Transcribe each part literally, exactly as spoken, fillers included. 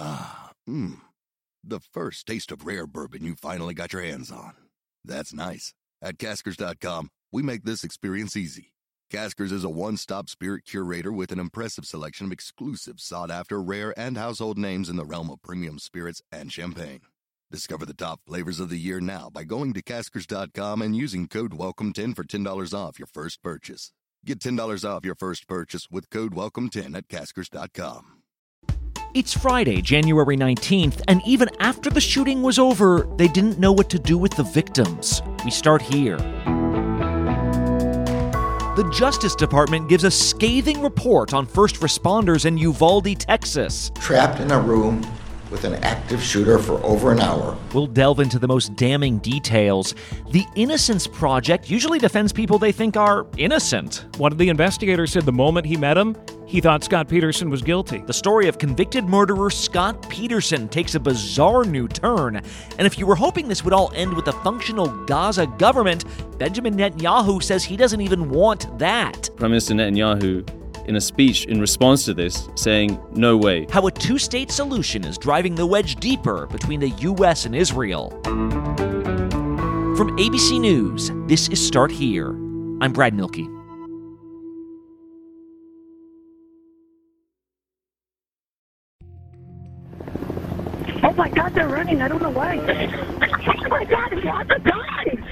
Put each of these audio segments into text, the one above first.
Ah, mmm. The first taste of rare bourbon you finally got your hands on. That's nice. At Caskers dot com, we make this experience easy. Caskers is a one-stop spirit curator with an impressive selection of exclusive, sought-after, rare, and household names in the realm of premium spirits and champagne. Discover the top flavors of the year now by going to Caskers dot com and using code welcome ten for ten dollars off your first purchase. Get ten dollars off your first purchase with code welcome ten at Caskers dot com. It's Friday, January nineteenth, and even after the shooting was over, they didn't know what to do with the victims. We start here. The Justice Department gives a scathing report on first responders in Uvalde, Texas. Trapped in a room with an active shooter for over an hour. We'll delve into the most damning details. The Innocence Project usually defends people they think are innocent. One of the investigators said the moment he met him, he thought Scott Peterson was guilty. The story of convicted murderer Scott Peterson takes a bizarre new turn. And if you were hoping this would all end with a functional Gaza government, Benjamin Netanyahu says he doesn't even want that. Prime Minister Netanyahu, in a speech in response to this, saying, no way. How a two-state solution is driving the wedge deeper between the U S and Israel. From A B C News, this is Start Here. I'm Brad Milkey. Oh my God, they're running. I don't know why. Oh my God, it's lots of time.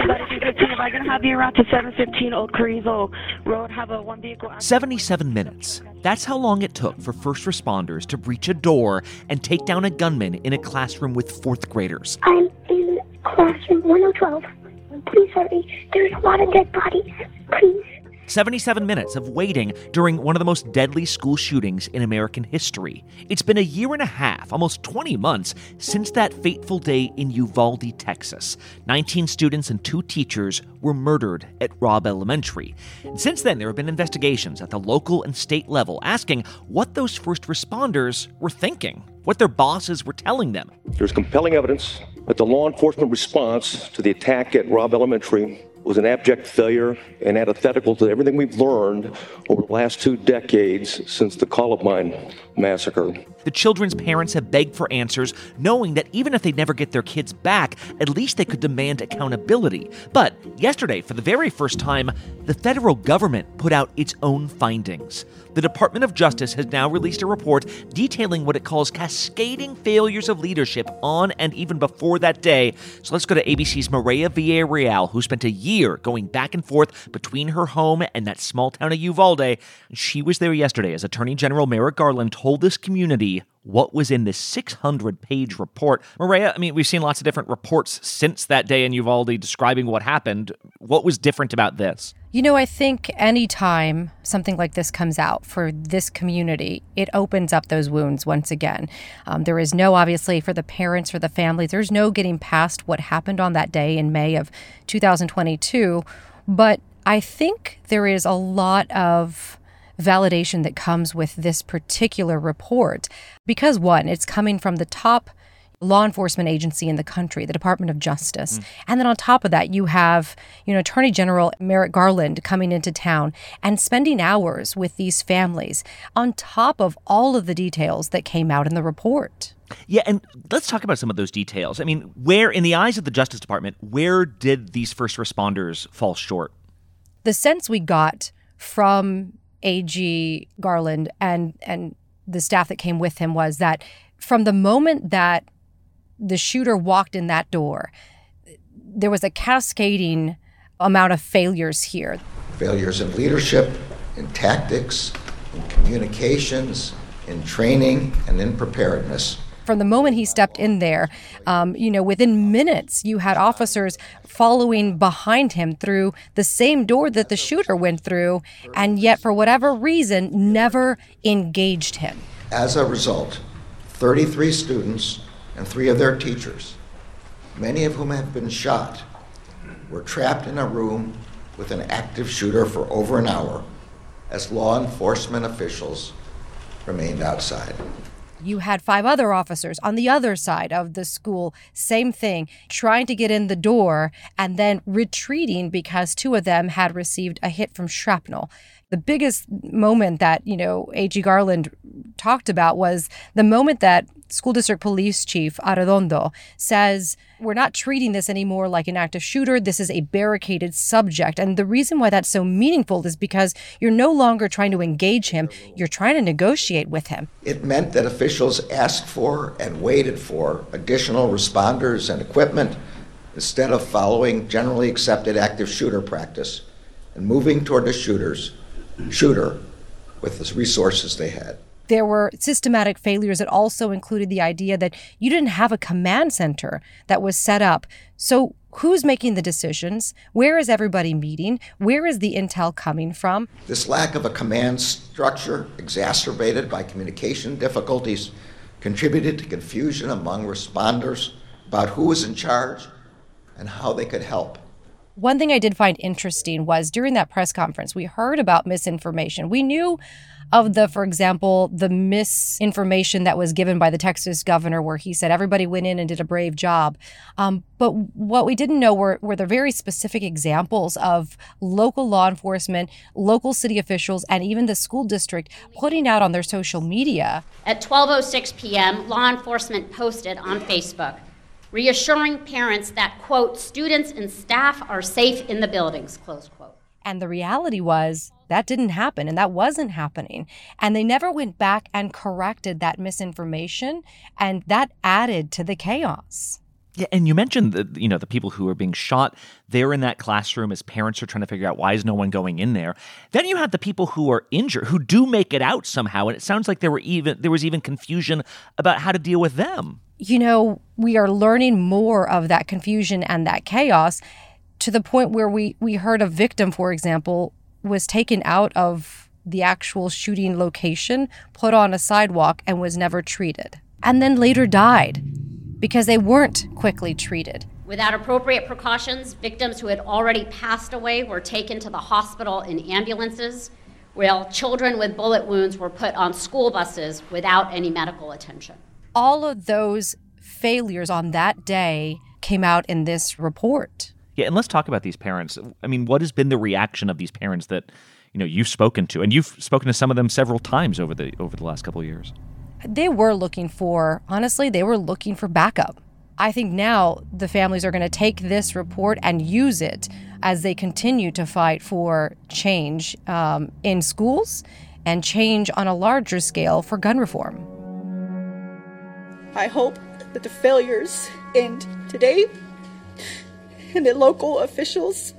If I can have you around to seven fifteen Old Carrizo Road, have a one vehicle. seventy-seven minutes. That's how long it took for first responders to breach a door and take down a gunman in a classroom with fourth graders. I'm in classroom one oh twelve. Please hurry. There's a lot of dead bodies. Please. seventy-seven minutes of waiting during one of the most deadly school shootings in American history. It's been a year and a half, almost twenty months, since that fateful day in Uvalde, Texas. nineteen students and two teachers were murdered at Robb Elementary. And since then, there have been investigations at the local and state level asking what those first responders were thinking, what their bosses were telling them. There's compelling evidence that the law enforcement response to the attack at Robb Elementary was an abject failure and antithetical to everything we've learned over the last two decades since the Columbine massacre. The children's parents have begged for answers, knowing that even if they'd never get their kids back, at least they could demand accountability. But yesterday, for the very first time, the federal government put out its own findings. The Department of Justice has now released a report detailing what it calls cascading failures of leadership on and even before that day. So let's go to A B C's Maria Villarreal, who spent a year going back and forth between her home and that small town of Uvalde. She was there yesterday as Attorney General Merrick Garland told this community what was in this six hundred page report. Maria, I mean, we've seen lots of different reports since that day in Uvalde describing what happened. What was different about this? You know, I think any time something like this comes out for this community, it opens up those wounds once again. Um, there is no, obviously, for the parents, for the families, there's no getting past what happened on that day in May of two thousand twenty-two. But I think there is a lot of validation that comes with this particular report because, one, it's coming from the top law enforcement agency in the country, the Department of Justice. Mm. And then on top of that, you have, you know, Attorney General Merrick Garland coming into town and spending hours with these families on top of all of the details that came out in the report. Yeah, and let's talk about some of those details. I mean, where, in the eyes of the Justice Department, where did these first responders fall short? The sense we got from A G Garland and and the staff that came with him was that from the moment that the shooter walked in that door, there was a cascading amount of failures here. Failures in leadership, in tactics, in communications, in training, and in preparedness. From the moment he stepped in there, um, you know, within minutes, you had officers following behind him through the same door that the shooter went through, and yet, for whatever reason, never engaged him. As a result, thirty-three students and three of their teachers, many of whom have been shot, were trapped in a room with an active shooter for over an hour as law enforcement officials remained outside. You had five other officers on the other side of the school, same thing, trying to get in the door and then retreating because two of them had received a hit from shrapnel. The biggest moment that, you know, A G Garland talked about was the moment that school district police chief, Arredondo, says we're not treating this anymore like an active shooter. This is a barricaded subject. And the reason why that's so meaningful is because you're no longer trying to engage him. You're trying to negotiate with him. It meant that officials asked for and waited for additional responders and equipment instead of following generally accepted active shooter practice and moving toward the shooters, shooter with the resources they had. There were systematic failures that also included the idea that you didn't have a command center that was set up. So who's making the decisions? Where is everybody meeting? Where is the intel coming from? This lack of a command structure, exacerbated by communication difficulties, contributed to confusion among responders about who was in charge and how they could help. One thing I did find interesting was during that press conference, we heard about misinformation. We knew of the, for example, the misinformation that was given by the Texas governor where he said everybody went in and did a brave job. Um, but what we didn't know were, were the very specific examples of local law enforcement, local city officials, and even the school district putting out on their social media. At twelve oh six p.m., law enforcement posted on Facebook, reassuring parents that, quote, students and staff are safe in the buildings, close quote. And the reality was that didn't happen, and that wasn't happening. And they never went back and corrected that misinformation, and that added to the chaos. Yeah, and you mentioned the you know the people who are being shot. They're in that classroom as parents are trying to figure out why is no one going in there. Then you have the people who are injured, who do make it out somehow, and it sounds like there were even there was even confusion about how to deal with them. You know, we are learning more of that confusion and that chaos to the point where we, we heard a victim, for example, was taken out of the actual shooting location, put on a sidewalk, and was never treated. And then later died because they weren't quickly treated. Without appropriate precautions, victims who had already passed away were taken to the hospital in ambulances, while children with bullet wounds were put on school buses without any medical attention. All of those failures on that day came out in this report. Yeah, and let's talk about these parents. I mean, what has been the reaction of these parents that, you know, you've spoken to? And you've spoken to some of them several times over the over the last couple of years. They were looking for, honestly, they were looking for backup. I think now the families are going to take this report and use it as they continue to fight for change um, in schools and change on a larger scale for gun reform. I hope that the failures end today and that local officials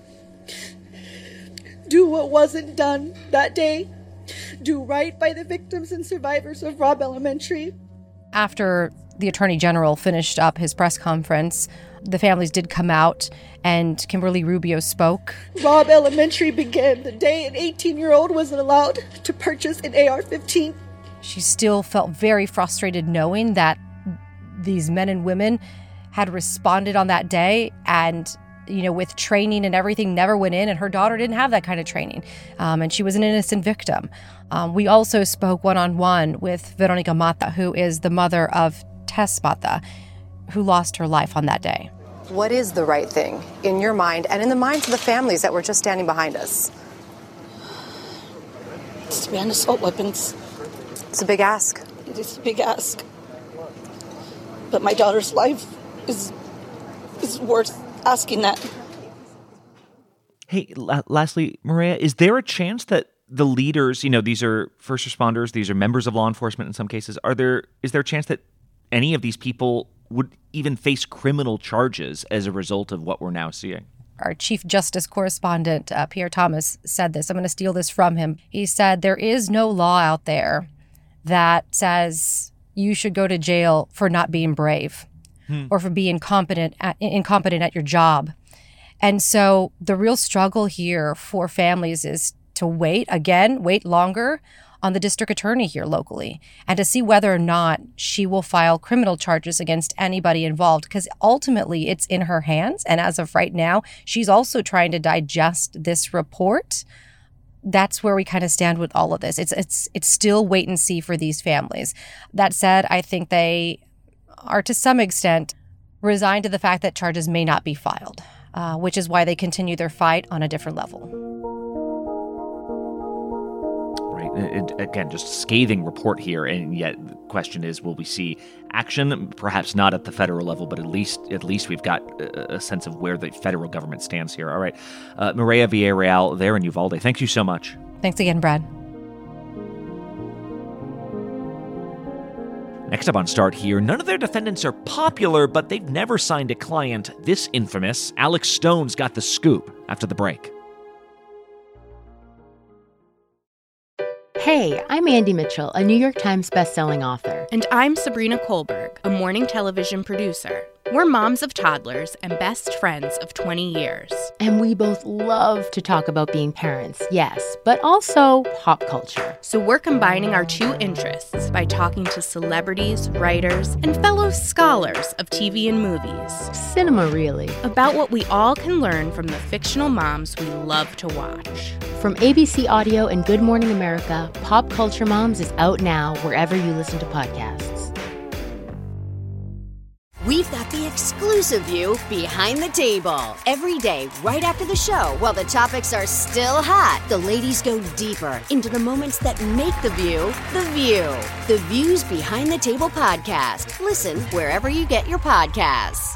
do what wasn't done that day, do right by the victims and survivors of Robb Elementary. After the Attorney General finished up his press conference, the families did come out and Kimberly Rubio spoke. Robb Elementary began the day an eighteen-year-old wasn't allowed to purchase an A R fifteen. She still felt very frustrated knowing that these men and women had responded on that day and, you know, with training and everything, never went in, and her daughter didn't have that kind of training, um, and she was an innocent victim. Um, we also spoke one-on-one with Veronica Mata, who is the mother of Tess Mata, who lost her life on that day. What is the right thing in your mind and in the minds of the families that were just standing behind us? It's to ban assault weapons. It's a big ask. It is a big ask. But my daughter's life is is worth asking that. Hey, la- lastly, Maria, is there a chance that the leaders, you know, these are first responders, these are members of law enforcement in some cases, are there is there a chance that any of these people would even face criminal charges as a result of what we're now seeing? Our Chief Justice correspondent, uh, Pierre Thomas, said this. I'm going to steal this from him. He said, there is no law out there that says you should go to jail for not being brave hmm. or for being competent at, incompetent at your job. And so the real struggle here for families is to wait, again, wait longer on the district attorney here locally and to see whether or not she will file criminal charges against anybody involved, because ultimately it's in her hands. And as of right now, she's also trying to digest this report. That's where we kind of stand with all of this. It's it's it's still wait and see for these families. That said, I think they are to some extent resigned to the fact that charges may not be filed, uh, which is why they continue their fight on a different level. It, again, just scathing report here, and yet the question is, will we see action? Perhaps not at the federal level, but at least at least we've got a, a sense of where the federal government stands here. All right, uh, Mireya Villarreal there in Uvalde, thank you so much. Thanks again, Brad. Next up on Start Here, none of their defendants are popular, but they've never signed a client this infamous. Alex Stone's got the scoop after the break. Hey, I'm Andy Mitchell, a New York Times bestselling author. And I'm Sabrina Kohlberg, a morning television producer. We're moms of toddlers and best friends of twenty years. And we both love to talk about being parents, yes, but also pop culture. So we're combining our two interests by talking to celebrities, writers, and fellow scholars of T V and movies. Cinema, really. About what we all can learn from the fictional moms we love to watch. From A B C Audio and Good Morning America, Pop Culture Moms is out now wherever you listen to podcasts. We've got the exclusive view behind the table. Every day, right after the show, while the topics are still hot, the ladies go deeper into the moments that make the view the view. The Views Behind the Table podcast. Listen wherever you get your podcasts.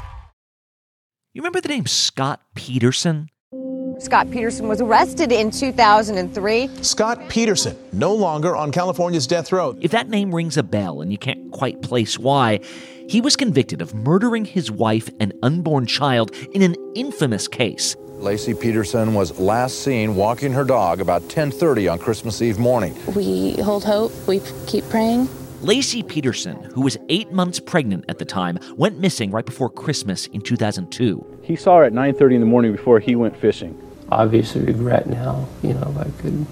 You remember the name Scott Peterson? Scott Peterson was arrested in two thousand three. Scott Peterson, no longer on California's death row. If that name rings a bell and you can't quite place why, he was convicted of murdering his wife and unborn child in an infamous case. Laci Peterson was last seen walking her dog about ten thirty on Christmas Eve morning. We hold hope. We keep praying. Laci Peterson, who was eight months pregnant at the time, went missing right before Christmas in two thousand two. He saw her at nine thirty in the morning before he went fishing. Obviously regret now, you know, I could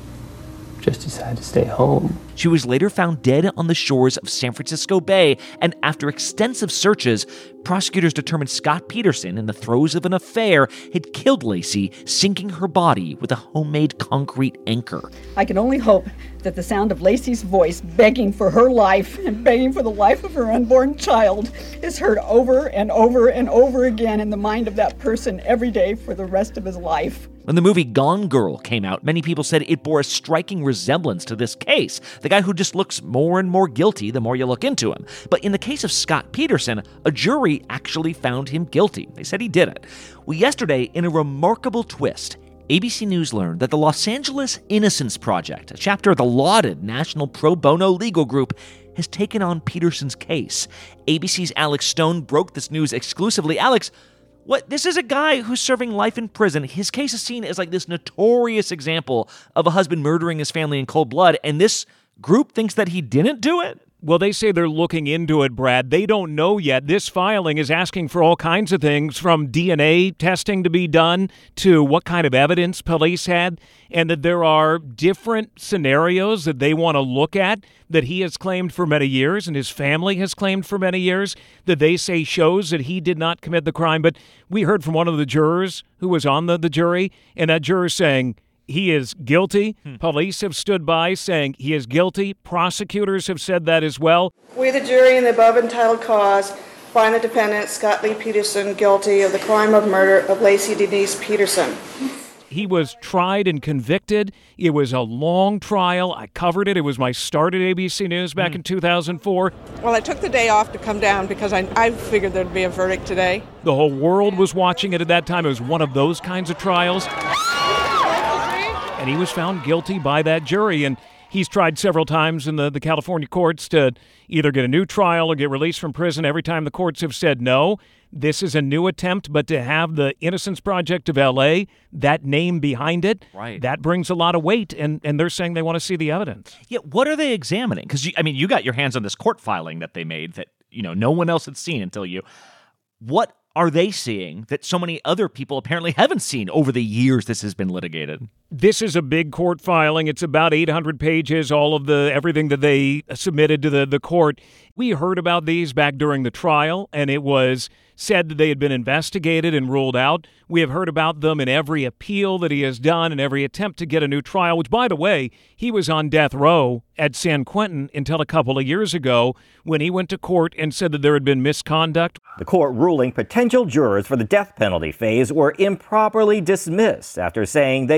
just decide to stay home. She was later found dead on the shores of San Francisco Bay, and after extensive searches, prosecutors determined Scott Peterson, in the throes of an affair, had killed Laci, sinking her body with a homemade concrete anchor. I can only hope that the sound of Laci's voice begging for her life and begging for the life of her unborn child is heard over and over and over again in the mind of that person every day for the rest of his life. When the movie Gone Girl came out, many people said it bore a striking resemblance to this case. The guy who just looks more and more guilty the more you look into him. But in the case of Scott Peterson, a jury actually found him guilty. They said he did it. Well, yesterday, in a remarkable twist, A B C News learned that the Los Angeles Innocence Project, a chapter of the lauded National Pro Bono Legal Group, has taken on Peterson's case. A B C's Alex Stone broke this news exclusively. Alex, what? This is a guy who's serving life in prison. His case is seen as like this notorious example of a husband murdering his family in cold blood, and this group thinks that he didn't do it? Well, they say they're looking into it, Brad. They don't know yet. This filing is asking for all kinds of things, from D N A testing to be done to what kind of evidence police had, and that there are different scenarios that they want to look at that he has claimed for many years and his family has claimed for many years that they say shows that he did not commit the crime. But we heard from one of the jurors who was on the, the jury, and that juror saying he is guilty. Hmm. Police have stood by saying he is guilty. Prosecutors have said that as well. We, the jury, in the above entitled cause, find the defendant, Scott Lee Peterson, guilty of the crime of murder of Laci Denise Peterson. He was tried and convicted. It was a long trial. I covered it. It was my start at A B C News back mm. in two thousand four. Well, I took the day off to come down because I, I figured there'd be a verdict today. The whole world was watching it at that time. It was one of those kinds of trials. And he was found guilty by that jury. And he's tried several times in the, the California courts to either get a new trial or get released from prison. Every time the courts have said no. This is a new attempt, but to have the Innocence Project of L A, that name behind it, right. that brings a lot of weight, and, and they're saying they want to see the evidence. Yeah, what are they examining? Because, I mean, you got your hands on this court filing that they made that, you know, no one else had seen until you. What are they seeing that so many other people apparently haven't seen over the years this has been litigated? This is a big court filing. It's about eight hundred pages, all of the everything that they submitted to the, the court. We heard about these back during the trial, and it was said that they had been investigated and ruled out. We have heard about them in every appeal that he has done and every attempt to get a new trial, which, by the way, he was on death row at San Quentin until a couple of years ago when he went to court and said that there had been misconduct. The court ruling potential jurors for the death penalty phase were improperly dismissed after saying they disagreed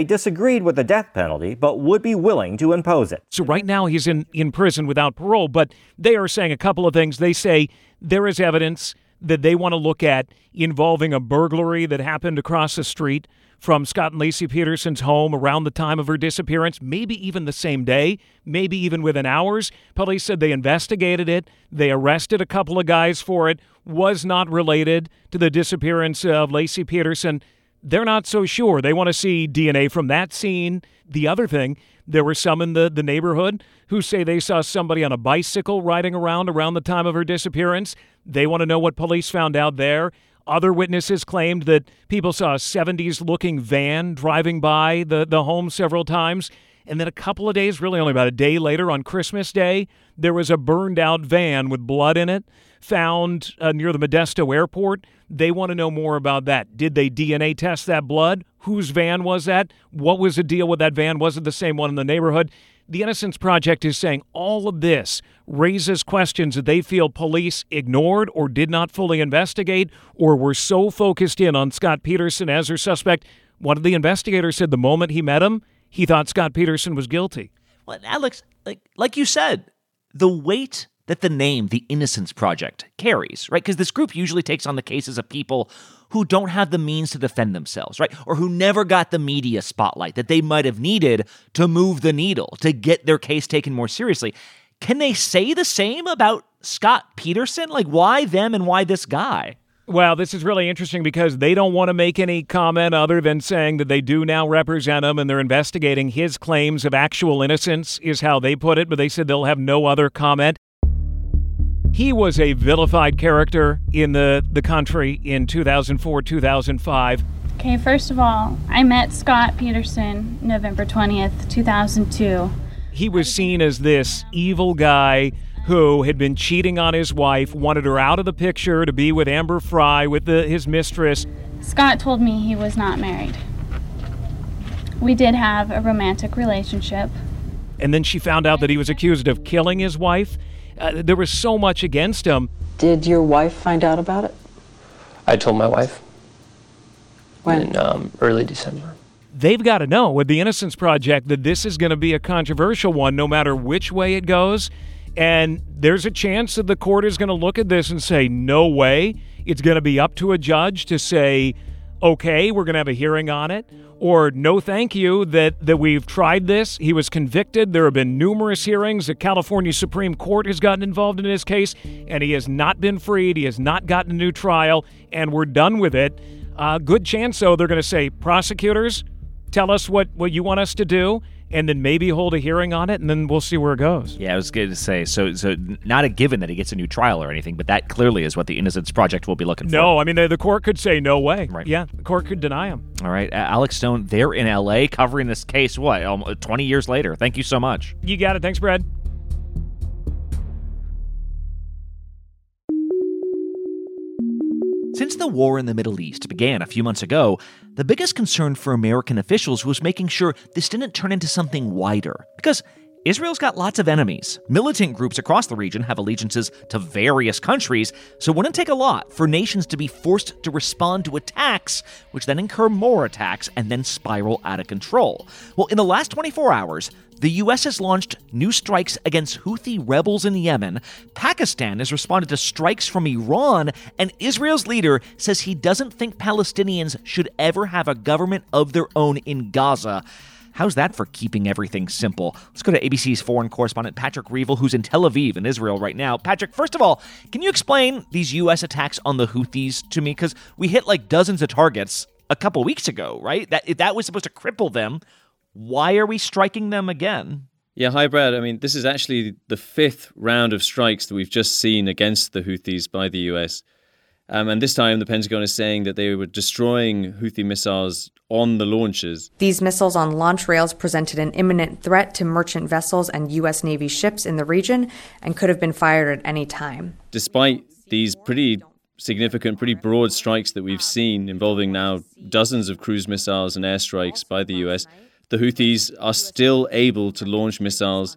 disagreed with the death penalty, but would be willing to impose it. So right now he's in, in prison without parole, but they are saying a couple of things. They say there is evidence that they want to look at involving a burglary that happened across the street from Scott and Laci Peterson's home around the time of her disappearance, maybe even the same day, maybe even within hours. Police said they investigated it. They arrested a couple of guys for it. Was not related to the disappearance of Laci Peterson. They're not so sure. They want to see D N A from that scene. The other thing, there were some in the, the neighborhood who say they saw somebody on a bicycle riding around around the time of her disappearance. They want to know what police found out there. Other witnesses claimed that people saw a seventies-looking van driving by the, the home several times. And then a couple of days, really only about a day later, on Christmas Day, there was a burned-out van with blood in it found uh, near the Modesto airport. They want to know more about that. Did they D N A test that blood? Whose van was that? What was the deal with that van? Was it the same one in the neighborhood? The Innocence Project is saying all of this raises questions that they feel police ignored or did not fully investigate or were so focused in on Scott Peterson as their suspect. One of the investigators said the moment he met him, he thought Scott Peterson was guilty. Well, Alex, like like you said, the weight that the name The Innocence Project carries, right? Because this group usually takes on the cases of people who don't have the means to defend themselves, right? Or who never got the media spotlight that they might have needed to move the needle, to get their case taken more seriously. Can they say the same about Scott Peterson? Like, why them and why this guy? Well, this is really interesting because they don't want to make any comment other than saying that they do now represent him and they're investigating his claims of actual innocence, is how they put it, but they said they'll have no other comment. He was a vilified character in the, the country in two thousand four, two thousand five. Okay, first of all, I met Scott Peterson November twentieth, two thousand two. He was seen as this evil guy who had been cheating on his wife, wanted her out of the picture to be with Amber Fry, with the, his mistress. Scott told me he was not married. We did have a romantic relationship. And then she found out that he was accused of killing his wife. Uh, there was so much against him. Did your wife find out about it? I told my wife. When? In um, early December. They've got to know with the Innocence Project that this is going to be a controversial one no matter which way it goes. And there's a chance that the court is going to look at this and say, no way. It's going to be up to a judge to say, okay, we're going to have a hearing on it. Or no thank you, that, that we've tried this. He was convicted. There have been numerous hearings. The California Supreme Court has gotten involved in his case, and he has not been freed. He has not gotten a new trial, and we're done with it. Uh, good chance, though, they're going to say, prosecutors, tell us what, what you want us to do, and then maybe hold a hearing on it, and then we'll see where it goes. Yeah, I was going to say, so so not a given that he gets a new trial or anything, but that clearly is what the Innocence Project will be looking for. No, I mean, the, the court could say no way. Right. Yeah, the court could deny him. All right, uh, Alex Stone, they're in L A covering this case, what, almost twenty years later. Thank you so much. You got it. Thanks, Brad. Since the war in the Middle East began a few months ago, the biggest concern for American officials was making sure this didn't turn into something wider. Because Israel's got lots of enemies. Militant groups across the region have allegiances to various countries, so it wouldn't take a lot for nations to be forced to respond to attacks, which then incur more attacks and then spiral out of control. Well, in the last twenty-four hours, the U S has launched new strikes against Houthi rebels in Yemen, Pakistan has responded to strikes from Iran, and Israel's leader says he doesn't think Palestinians should ever have a government of their own in Gaza. How's that for keeping everything simple? Let's go to A B C's foreign correspondent Patrick Reevell, who's in Tel Aviv in Israel right now. Patrick, first of all, can you explain these U S attacks on the Houthis to me? Because we hit like dozens of targets a couple weeks ago, right? That that was supposed to cripple them. Why are we striking them again? Yeah, hi, Brad. I mean, this is actually the fifth round of strikes that we've just seen against the Houthis by the U S. Um, and this time the Pentagon is saying that they were destroying Houthi missiles on the launches. These missiles on launch rails presented an imminent threat to merchant vessels and U S Navy ships in the region and could have been fired at any time. Despite these pretty significant, pretty broad strikes that we've seen involving now dozens of cruise missiles and airstrikes by the U S, the Houthis are still able to launch missiles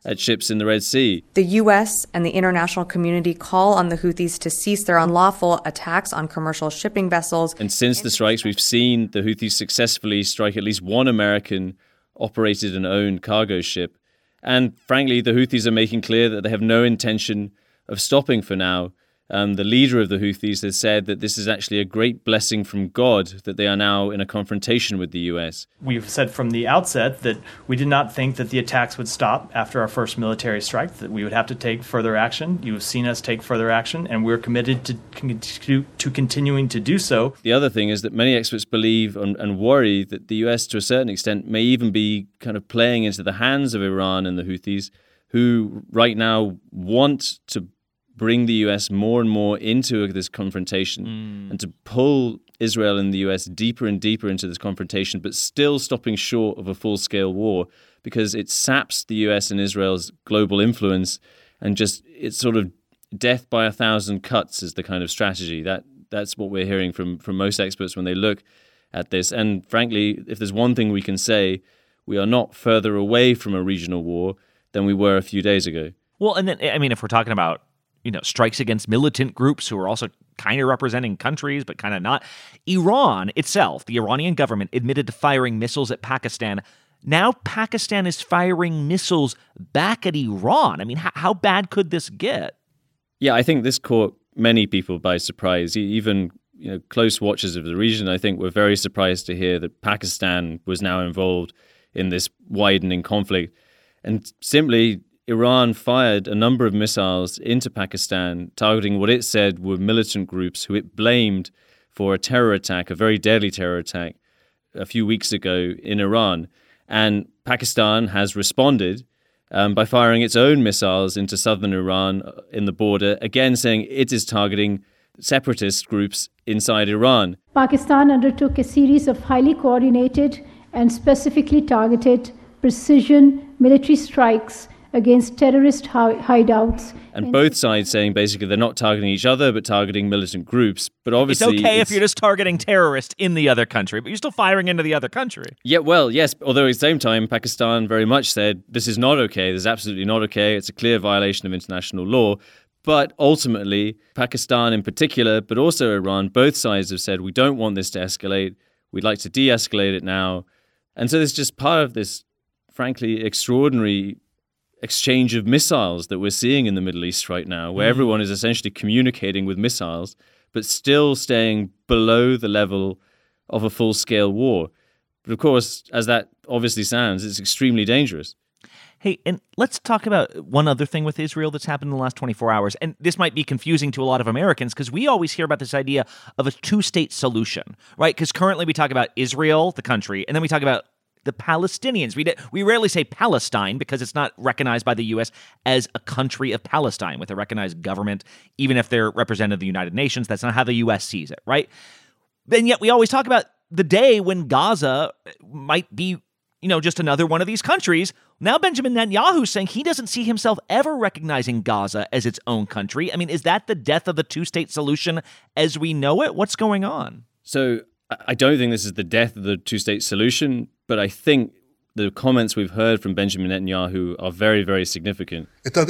at ships in the Red Sea. The U S and the international community call on the Houthis to cease their unlawful attacks on commercial shipping vessels. And since the strikes, we've seen the Houthis successfully strike at least one American operated and owned cargo ship. And frankly, the Houthis are making clear that they have no intention of stopping for now. Um, the leader of the Houthis has said that this is actually a great blessing from God, that they are now in a confrontation with the U S. We've said from the outset that we did not think that the attacks would stop after our first military strike, that we would have to take further action. You have seen us take further action, and we're committed to, to, to continuing to do so. The other thing is that many experts believe and, and worry that the U S, to a certain extent, may even be kind of playing into the hands of Iran and the Houthis, who right now want to bring the U S more and more into this confrontation mm. and to pull Israel and the U S deeper and deeper into this confrontation, but still stopping short of a full-scale war, because it saps the U S and Israel's global influence, and just it's sort of death by a thousand cuts is the kind of strategy. That that's what we're hearing from from most experts when they look at this. And frankly, if there's one thing we can say, we are not further away from a regional war than we were a few days ago. Well, and then, I mean, if we're talking about you know, strikes against militant groups who are also kind of representing countries, but kind of not. Iran itself, the Iranian government, admitted to firing missiles at Pakistan. Now Pakistan is firing missiles back at Iran. I mean, how, how bad could this get? Yeah, I think this caught many people by surprise. Even you know, close watchers of the region, I think, were very surprised to hear that Pakistan was now involved in this widening conflict. And simply, Iran fired a number of missiles into Pakistan, targeting what it said were militant groups who it blamed for a terror attack, a very deadly terror attack, a few weeks ago in Iran. And Pakistan has responded um, by firing its own missiles into southern Iran in the border, again saying it is targeting separatist groups inside Iran. Pakistan undertook a series of highly coordinated and specifically targeted precision military strikes against terrorist hideouts. And both sides saying basically they're not targeting each other, but targeting militant groups. But obviously, it's okay it's, if you're just targeting terrorists in the other country, but you're still firing into the other country. Yeah, well, yes. Although at the same time, Pakistan very much said this is not okay. This is absolutely not okay. It's a clear violation of international law. But ultimately, Pakistan in particular, but also Iran, both sides have said we don't want this to escalate. We'd like to de-escalate it now. And so it's just part of this, frankly, extraordinary exchange of missiles that we're seeing in the Middle East right now, where mm. everyone is essentially communicating with missiles, but still staying below the level of a full-scale war. But of course, as that obviously sounds, it's extremely dangerous. Hey, and let's talk about one other thing with Israel that's happened in the last twenty-four hours. And this might be confusing to a lot of Americans because we always hear about this idea of a two-state solution, right? Because currently we talk about Israel, the country, and then we talk about the Palestinians. We, we rarely say Palestine because it's not recognized by the U S as a country of Palestine with a recognized government, even if they're represented in the United Nations. That's not how the U S sees it, right? And yet we always talk about the day when Gaza might be, you know, just another one of these countries. Now Benjamin Netanyahu is saying he doesn't see himself ever recognizing Gaza as its own country. I mean, is that the death of the two-state solution as we know it? What's going on? So I don't think this is the death of the two-state solution, but I think the comments we've heard from Benjamin Netanyahu are very, very significant. I tell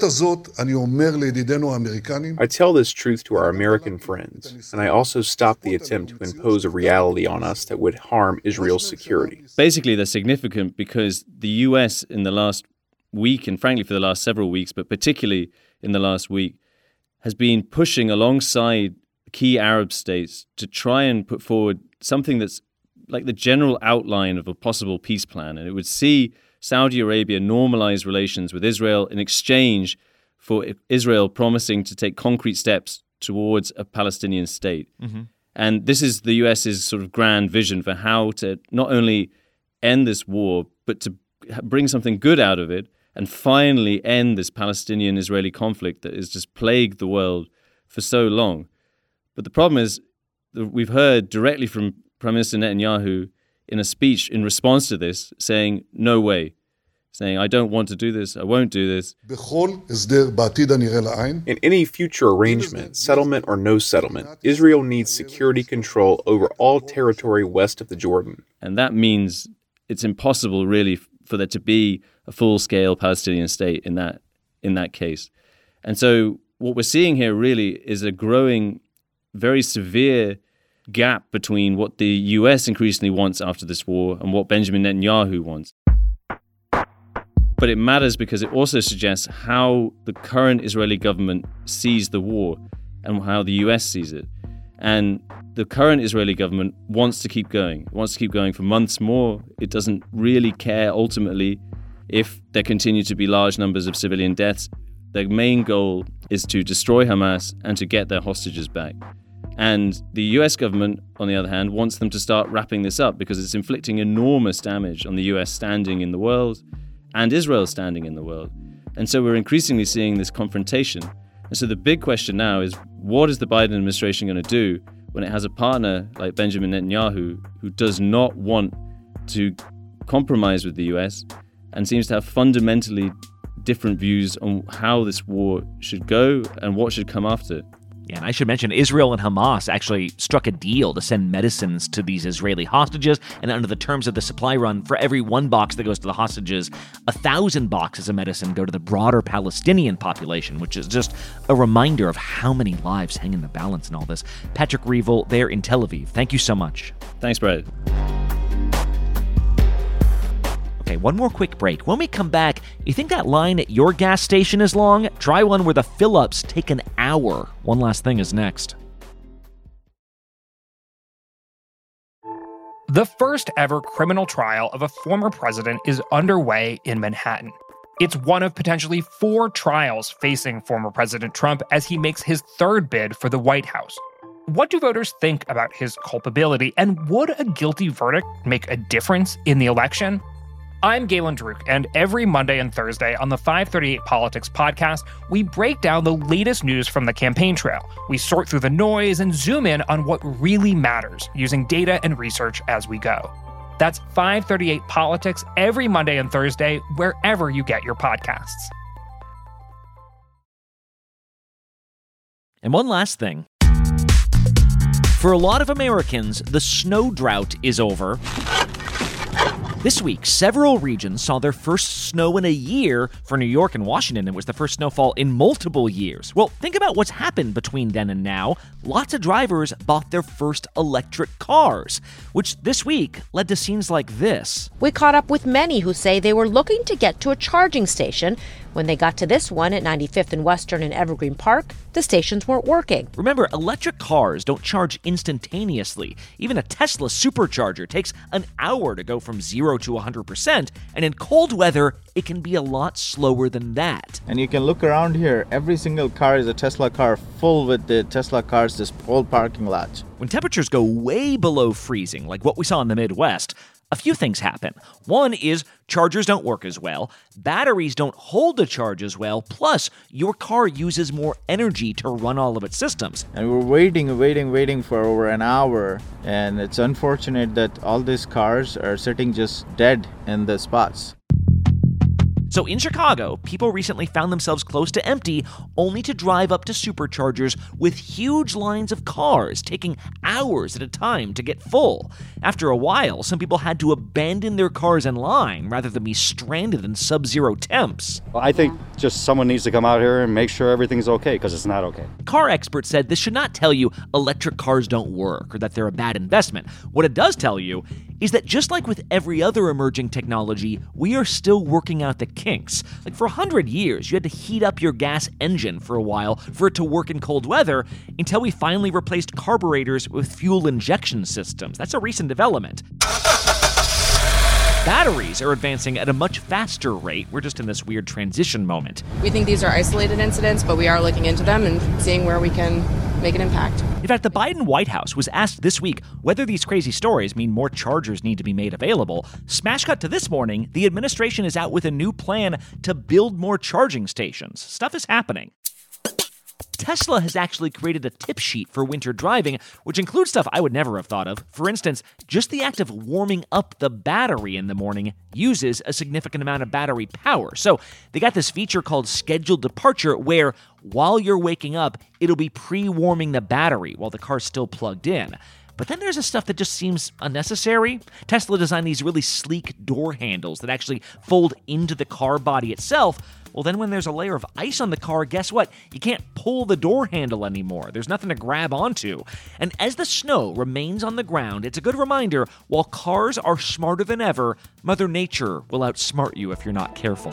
this truth to our American friends, and I also stop the attempt to impose a reality on us that would harm Israel's security. Basically, they're significant because the U S in the last week, and frankly for the last several weeks, but particularly in the last week, has been pushing alongside key Arab states to try and put forward something that's like the general outline of a possible peace plan. And it would see Saudi Arabia normalize relations with Israel in exchange for Israel promising to take concrete steps towards a Palestinian state. Mm-hmm. And this is the U S's sort of grand vision for how to not only end this war, but to bring something good out of it and finally end this Palestinian-Israeli conflict that has just plagued the world for so long. But the problem is that we've heard directly from Prime Minister Netanyahu in a speech in response to this saying, no way, saying, I don't want to do this, I won't do this. In any future arrangement, settlement or no settlement, Israel needs security control over all territory west of the Jordan. And that means it's impossible really for there to be a full-scale Palestinian state in that in that case. And so what we're seeing here really is a growing, very severe gap between what the U S increasingly wants after this war and what Benjamin Netanyahu wants. But it matters because it also suggests how the current Israeli government sees the war and how the U S sees it. And the current Israeli government wants to keep going. It wants to keep going for months more. It doesn't really care ultimately if there continue to be large numbers of civilian deaths. Their main goal is to destroy Hamas and to get their hostages back. And the U S government, on the other hand, wants them to start wrapping this up because it's inflicting enormous damage on the U S standing in the world and Israel's standing in the world. And so we're increasingly seeing this confrontation. And so the big question now is, what is the Biden administration going to do when it has a partner like Benjamin Netanyahu who does not want to compromise with the U S and seems to have fundamentally different views on how this war should go and what should come after? Yeah, and I should mention, Israel and Hamas actually struck a deal to send medicines to these Israeli hostages, and under the terms of the supply run, for every one box that goes to the hostages, a thousand boxes of medicine go to the broader Palestinian population, which is just a reminder of how many lives hang in the balance in all this. Patrick Reevell, there in Tel Aviv, thank you so much. Thanks, Brad. Okay, one more quick break. When we come back, you think that line at your gas station is long? Try one where the fill-ups take an hour. One last thing is next. The first ever criminal trial of a former president is underway in Manhattan. It's one of potentially four trials facing former President Trump as he makes his third bid for the White House. What do voters think about his culpability, and would a guilty verdict make a difference in the election? I'm Galen Druk, and every Monday and Thursday on the five thirty-eight Politics podcast, we break down the latest news from the campaign trail. We sort through the noise and zoom in on what really matters, using data and research as we go. That's five thirty-eight Politics every Monday and Thursday, wherever you get your podcasts. And one last thing. For a lot of Americans, the snow drought is over. This week, several regions saw their first snow in a year. For New York and Washington, it was the first snowfall in multiple years. Well, think about what's happened between then and now. Lots of drivers bought their first electric cars, which this week led to scenes like this. We caught up with many who say they were looking to get to a charging station. When they got to this one at ninety-fifth and Western in Evergreen Park, the stations weren't working. Remember, electric cars don't charge instantaneously. Even a Tesla supercharger takes an hour to go from zero to one hundred percent, and in cold weather, it can be a lot slower than that. And you can look around here. Every single car is a Tesla car, full with the Tesla cars, this whole parking lot. When temperatures go way below freezing, like what we saw in the Midwest, a few things happen. One is chargers don't work as well, batteries don't hold the charge as well, plus your car uses more energy to run all of its systems. And we're waiting, waiting, waiting for over an hour, and it's unfortunate that all these cars are sitting just dead in the spots. So in Chicago, people recently found themselves close to empty, only to drive up to superchargers with huge lines of cars, taking hours at a time to get full. After a while, some people had to abandon their cars in line rather than be stranded in sub-zero temps. Well, I think just someone needs to come out here and make sure everything's okay, because it's not okay. Car experts said this should not tell you electric cars don't work or that they're a bad investment. What it does tell you is that just like with every other emerging technology, we are still working out the kinks. Like for one hundred years, you had to heat up your gas engine for a while for it to work in cold weather until we finally replaced carburetors with fuel injection systems. That's a recent development. Batteries are advancing at a much faster rate. We're just in this weird transition moment. We think these are isolated incidents, but we are looking into them and seeing where we can make an impact. In fact, the Biden White House was asked this week whether these crazy stories mean more chargers need to be made available. Smash cut to this morning, the administration is out with a new plan to build more charging stations. Stuff is happening. Tesla has actually created a tip sheet for winter driving, which includes stuff I would never have thought of. For instance, just the act of warming up the battery in the morning uses a significant amount of battery power. So they got this feature called Scheduled Departure, where while you're waking up, it'll be pre-warming the battery while the car's still plugged in. But then there's the stuff that just seems unnecessary. Tesla designed these really sleek door handles that actually fold into the car body itself. Well, then when there's a layer of ice on the car, guess what? You can't pull the door handle anymore. There's nothing to grab onto. And as the snow remains on the ground, it's a good reminder, while cars are smarter than ever, Mother Nature will outsmart you if you're not careful.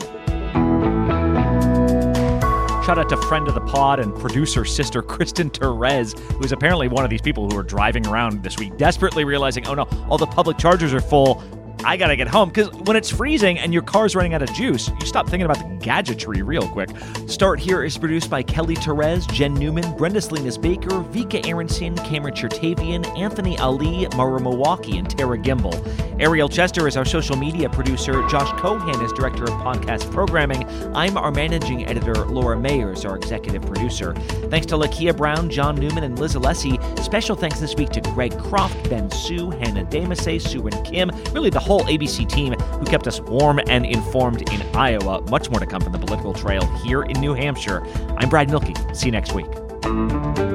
Shout out to friend of the pod and producer sister Kristen Therese, who's apparently one of these people who are driving around this week, desperately realizing, oh no, all the public chargers are full. I gotta get home, because when it's freezing and your car's running out of juice, you stop thinking about the gadgetry real quick. Start Here is produced by Kelly Therese, Jen Newman, Brenda Salinas Baker, Vika Aronson, Cameron Chertavian, Anthony Ali, Mara Milwaukee, and Tara Gimbel. Ariel Chester is our social media producer. Josh Cohan is director of podcast programming. I'm our managing editor. Laura Mayer is our executive producer. Thanks to Lakia Brown, John Newman, and Liz Alessi. Special thanks this week to Greg Croft, Ben Sue, Hannah Damasay, Sue and Kim, really the whole A B C team who kept us warm and informed in Iowa. Much more to come from the political trail here in New Hampshire. I'm Brad Milkey. See you next week.